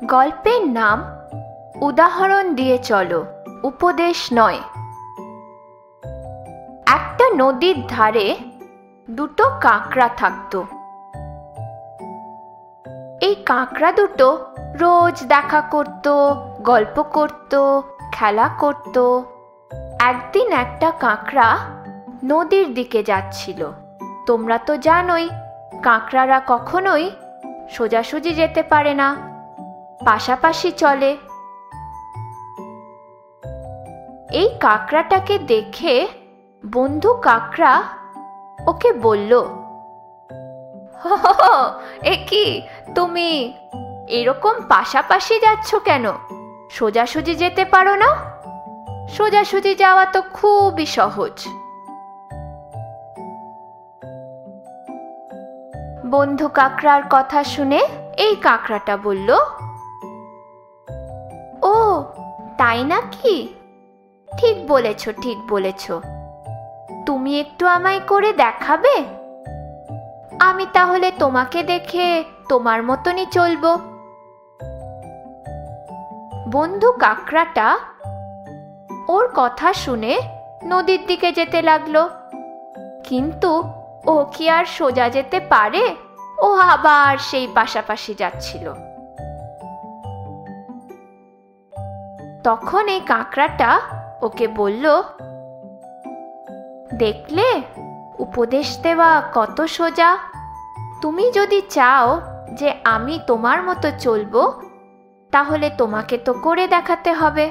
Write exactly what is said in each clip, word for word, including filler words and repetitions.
গল্পের নাম উদাহরণ দিয়ে চলো, উপদেশ নয়। একটা নদীর ধারে দুটো কাঁকড়া থাকতো। এই কাঁকড়া দুটো রোজ দেখা করত, গল্প করত, খেলা করত। একদিন একটা কাঁকড়া নদীর দিকে যাচ্ছিল। তোমরা তো জানোই, কাঁকড়ারা কখনোই সোজাসুজি যেতে পারে না, পাশাপাশি চলে। এই কাঁকড়াটাকে দেখে বন্ধু কাঁকড়া ওকে বলল, এ কি তুমি এরকম পাশাপাশি যাচ্ছ কেন? সোজাসুজি যেতে পারো না? সোজাসুজি যাওয়া তো খুবই সহজ। বন্ধু কাঁকড়ার কথা শুনে এই কাঁকড়াটা বলল, ও তাই নাকি? ঠিক বলেছ, ঠিক বলেছ। তুমি একটু আমায় করে দেখাবে? আমি তাহলে তোমাকে দেখে তোমার মতনই চলবো। বন্ধু কাঁকড়াটা ওর কথা শুনে নদীর দিকে যেতে লাগলো। কিন্তু ও কি আর সোজা যেতে পারে? ও আবার সেই পাশাপাশি যাচ্ছিল। তখন এই কাঁকড়াটা ওকে বলল, দেখলে, উপদেশ দেওয়া কত সোজা। তুমি যদি চাও যে আমি তোমার মতো চলবো, তাহলে তোমাকে তো করে দেখাতে হবে।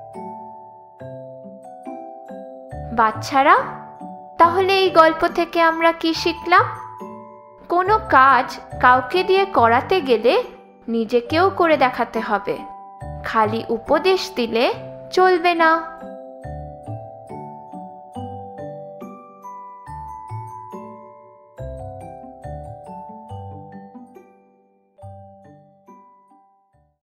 বাচ্চারা, তাহলে এই গল্প থেকে আমরা কি শিখলাম? কোনো কাজ কাউকে দিয়ে করাতে গেলে নিজেকেও করে দেখাতে হবে। খালি উপদেশ দিলে চলবে না।